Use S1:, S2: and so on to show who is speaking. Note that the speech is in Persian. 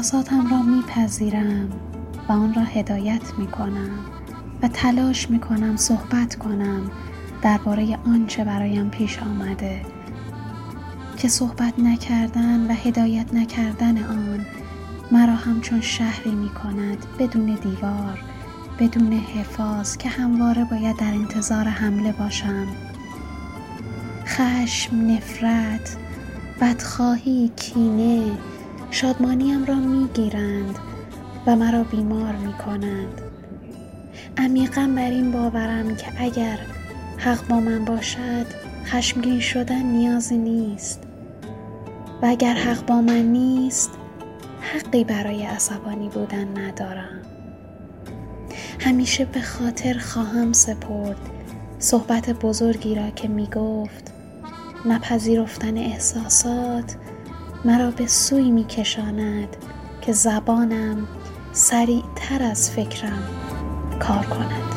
S1: احساساتم را میپذیرم و آن را هدایت میکنم و تلاش میکنم صحبت کنم درباره آنچه برایم پیش آمده که صحبت نکردن و هدایت نکردن آن مرا همچون شهری میکند بدون دیوار، بدون حفاظ که همواره باید در انتظار حمله باشم. خشم، نفرت، بدخواهی، کینه شادمانیم را میگیرند و مرا بیمار میکنند. عمیقاً بر این باورم که اگر حق با من باشد خشمگین شدن نیازی نیست و اگر حق با من نیست حقی برای عصبانی بودن ندارم. همیشه به خاطر خواهم سپرد صحبت بزرگی را که می گفت نپذیرفتن احساسات مرا به سوی می کشاند که زبانم سریعتر از فکرم کار کند.